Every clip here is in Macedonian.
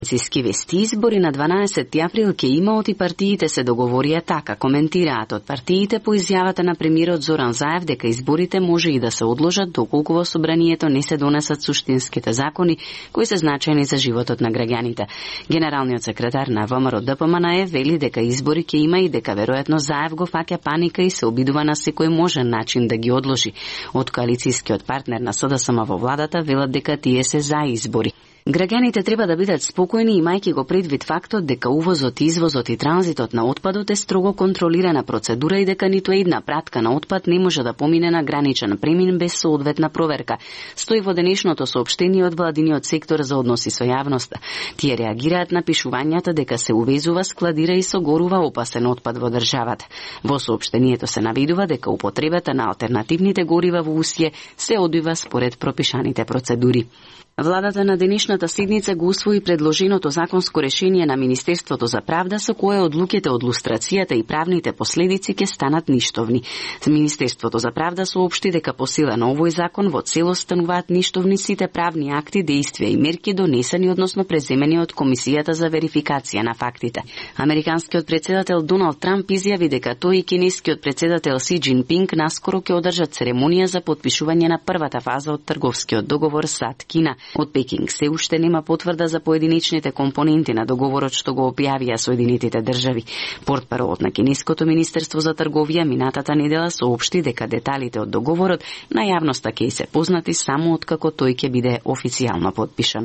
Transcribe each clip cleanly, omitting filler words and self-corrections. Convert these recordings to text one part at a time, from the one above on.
Циски вести избори на 12 април ке имаат и партиите се договорија така, коментираат од партиите по изјавата на премиерот Зоран Заев дека изборите може и да се одложат доколку во собранието не се донесат суштинските закони кои се значајни за животот на граѓаните. Генералниот секретар на ВМРО ДПМН вели дека избори ке има и дека веројатно Заев го фаќа паника и се обидува на секој можен начин да ги одложи. Од коалицијскиот партнер на СДСМ во владата велат дека тие се за избори. Граѓаните треба да бидат спокојни имајќи го предвид фактот дека увозот, извозот и транзитот на отпадот е строго контролирана процедура и дека ниту една пратка на отпад не може да помине на граничен премин без соодветна проверка. Стои во денешното соопштение од владиниот сектор за односи со јавноста. Тие реагираат на пишувањата дека се увезува, складира и согорува опасен отпад во државата. Во соопштението се наведува дека употребата на алтернативните горива во Усје се одвива според пропишаните процедури. Владата на денешната седница го усвои предложеното законско решение на Министерството за правда со кое одлуките од лустрацијата и правните последици ќе станат ништовни. Министерството за правда соопшти дека по сила на овој закон во целост стануваат ништовни сите правни акти, дејствија и мерки донесени односно преземени од Комисијата за верификација на фактите. Американскиот председател Доналд Трамп изјави дека тој и кинескиот председател Си Џинпинг наскоро ќе одржат церемонија за потпишување на првата фаза од трговскиот договор САД-Кина. Од Пекинг се уште нема потврда за поединечните компоненти на договорот што го објавија Соединетите држави. Портпаролот на Кинеското министерство за трговија минатата недела соопшти дека деталите од договорот на јавноста ќе се познати само откако тој ќе биде официјално потпишан.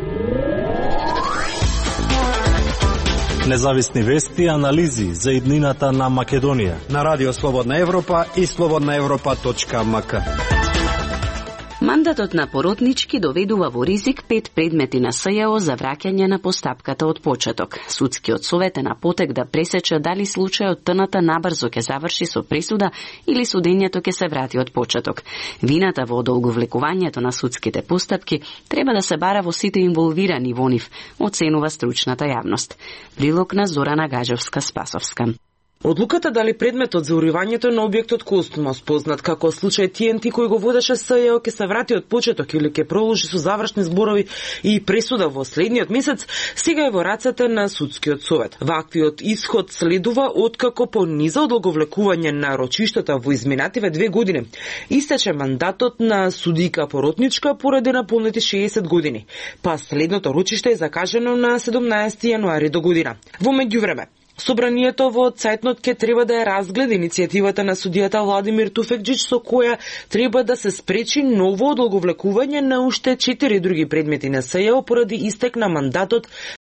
Независни вести и анализи за иднината на Македонија на Радио Слободна Европа и slobodnaevropa.mk. Мандатот на Поротнички доведува во ризик 5 предмети на СЈО за враќање на постапката од почеток. Судскиот совет е на потек да пресече дали случајот ТНТ набрзо ќе заврши со пресуда или судењето ќе се врати од почеток. Вината во одолговлекувањето на судските постапки треба да се бара во сите инволвирани во нив, оценува стручната јавност. Прилог на Зорана Гаџевска-Спасовска. Одлуката дали предметот за уривањето на објектот Костмос, познат како случај TNT кој го водеше СЈО, ќе се врати од почеток или ќе продолжи со завршни зборови и пресуда во следниот месец, сега е во рацете на судскиот совет. Ваквиот исход следува откако по низа одолговлекување на рочиштата во изминативе 2 години истече мандатот на судика Поротничка поради наполнети 60 години, па следното рочиште е закажено на 17 јануари до година. Во меѓувреме, Собранието во Цајтнот ќе треба да ја разгледа иницијативата на судијата Владимир Туфекџич со која треба да се спречи ново одолговлекување на уште 4 други предмети на СЈО поради истек на мандатот